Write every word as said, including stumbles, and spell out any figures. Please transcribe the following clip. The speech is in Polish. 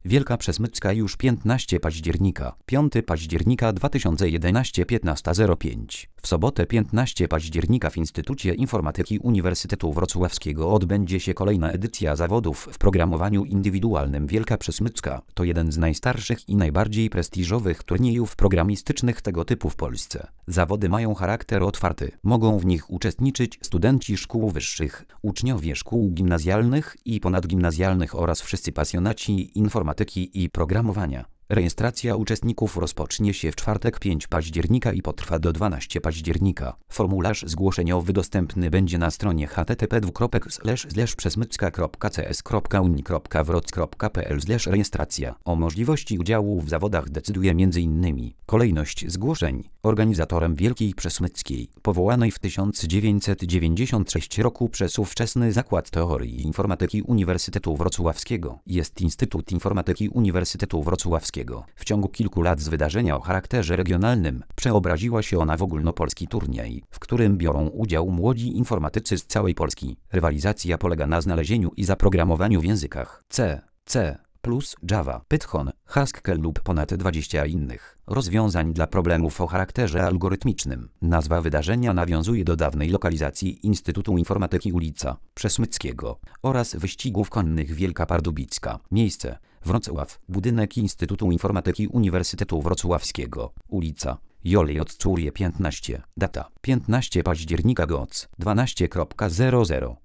Wielka Przesmycka już piętnastego października. piątego października dwa tysiące jedenastego piętnasta zero pięć. W sobotę piętnastego października w Instytucie Informatyki Uniwersytetu Wrocławskiego odbędzie się kolejna edycja zawodów w programowaniu indywidualnym. Wielka Przesmycka to jeden z najstarszych i najbardziej prestiżowych turniejów programistycznych tego typu w Polsce. Zawody mają charakter otwarty. Mogą w nich uczestniczyć studenci szkół wyższych, uczniowie szkół gimnazjalnych i ponadgimnazjalnych oraz wszyscy pasjonaci informatyki i programowania. Rejestracja uczestników rozpocznie się w czwartek piątego października i potrwa do dwunastego października. Formularz zgłoszeniowy dostępny będzie na stronie h t t p dwukropek slash slash przesmycka kropka c s kropka uni kropka wroc kropka p l slash rejestracja. O możliwości udziału w zawodach decyduje między innymi kolejność zgłoszeń. Organizatorem Wielkiej Przesmyckiej, powołanej w tysiąc dziewięćset dziewięćdziesiątym trzecim roku przez ówczesny Zakład Teorii Informatyki Uniwersytetu Wrocławskiego, jest Instytut Informatyki Uniwersytetu Wrocławskiego. W ciągu kilku lat z wydarzenia o charakterze regionalnym przeobraziła się ona w ogólnopolski turniej, w którym biorą udział młodzi informatycy z całej Polski. Rywalizacja polega na znalezieniu i zaprogramowaniu w językach C, C plus, Java, Python, Haskell lub ponad dwudziestu innych rozwiązań dla problemów o charakterze algorytmicznym. Nazwa wydarzenia nawiązuje do dawnej lokalizacji Instytutu Informatyki ulica Przesmyckiego oraz wyścigów konnych Wielka Pardubicka. Miejsce: Wrocław, budynek Instytutu Informatyki Uniwersytetu Wrocławskiego, ulica Jolly od Curie piętnaście. Data: piętnastego października godzina dwunasta zero zero.